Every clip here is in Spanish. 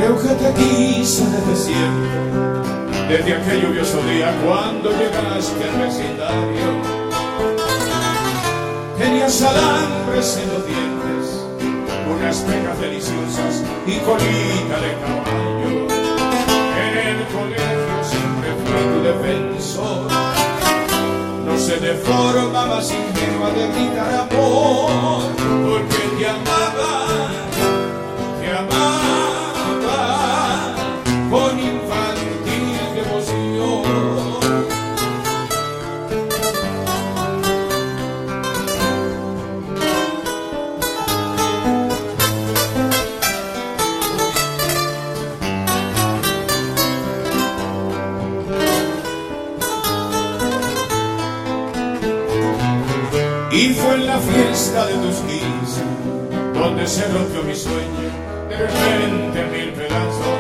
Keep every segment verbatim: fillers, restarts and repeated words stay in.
Creo que te quise desde siempre, desde aquel lluvioso día cuando llegaste al vecindario. Tenías alambres en los dientes, unas pecas deliciosas y colita de caballo. En el colegio siempre fui tu defensor, no se deforma más ingenua de gritar amor, porque te amaba, te amaba con infantil devoción. Y fue en la fiesta de tus quince donde se rompió mi sueño de repente en mil pedazos.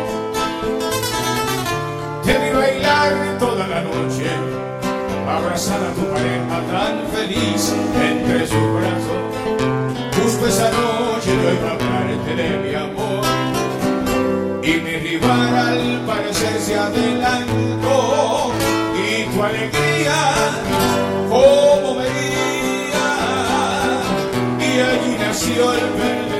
Te vi bailar toda la noche, abrazada a tu pareja tan feliz entre sus brazos. Justo esa noche yo iba a hablarte de mi amor, y mi rival al parecer se adelantó, y tu alegría como me guía, y allí nació el perdedor.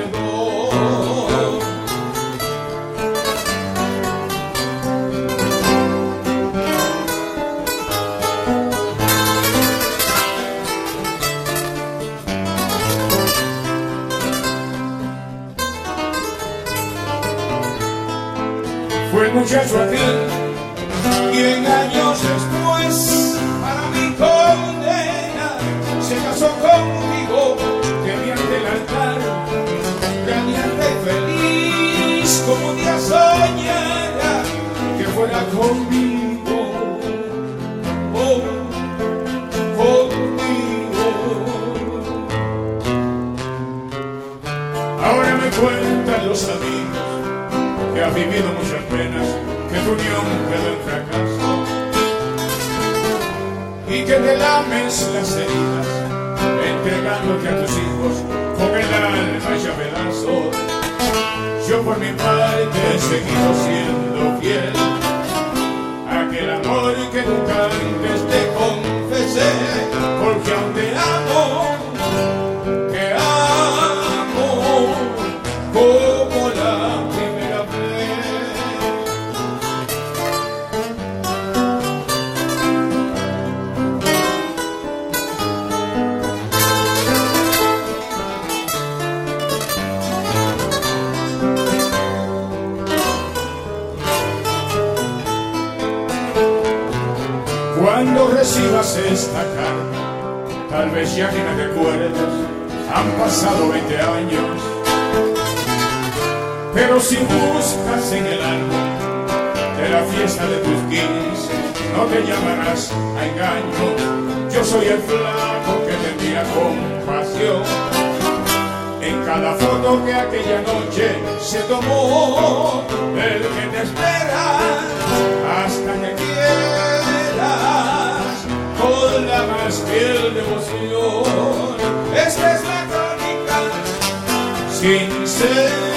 Fue el muchacho aquel quien años después para mi condena se casó conmigo, que vi ante el altar, radiante y feliz como un día soñara que fuera conmigo, oh, conmigo. Ahora me cuentan los amigos que has vivido muchas penas, que tu unión quedó en fracaso, y que te lames las heridas, entregándote a tus hijos con el alma hecha pedazos. Yo por mi parte he seguido siendo fiel a aquel amor que nunca antes te confesé, porque aún te amo, te amo como la primera vez. Cuando recibas esta carta, tal vez ya ni me recuerdas, han pasado veinte años, pero si buscas en el álbum de la fiesta de tus quince, no te llamarás a engaño. Yo soy el flaco que te mira con pasión en cada foto que aquella noche se tomó, el que te espera hasta que quieras con la más fiel devoción. Esta es la crónica sincera